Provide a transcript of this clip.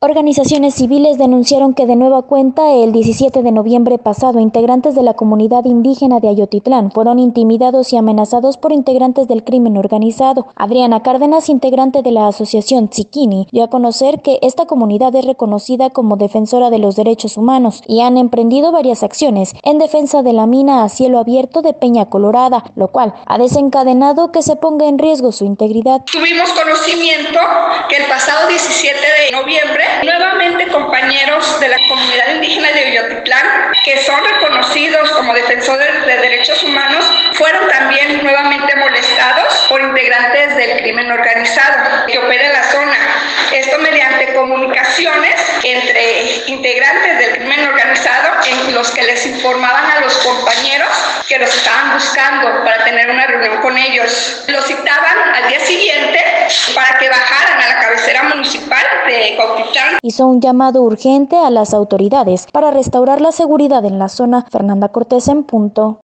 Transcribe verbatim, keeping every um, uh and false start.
Organizaciones civiles denunciaron que de nueva cuenta el diecisiete de noviembre pasado integrantes de la comunidad indígena de Ayotitlán fueron intimidados y amenazados por integrantes del crimen organizado. Adriana Cárdenas, integrante de la asociación Tsiquini, dio a conocer que esta comunidad es reconocida como defensora de los derechos humanos y han emprendido varias acciones en defensa de la mina a cielo abierto de Peña Colorada, lo cual ha desencadenado que se ponga en riesgo su integridad. Tuvimos conocimiento que el pasado diecisiete de noviembre nuevamente compañeros de la comunidad indígena de Ayotitlán, que son reconocidos como defensores de derechos humanos, fueron también nuevamente molestados por integrantes del crimen organizado que opera en la zona. Esto mediante comunicaciones entre integrantes del crimen organizado en los que les informaban a los compañeros que los estaban buscando para tener una reunión con ellos. Los citaban al día siguiente para que bajaran a la cabecera municipal de Cuautitlán. Hizo un llamado urgente a las autoridades para restaurar la seguridad en la zona. Fernanda Cortés en punto.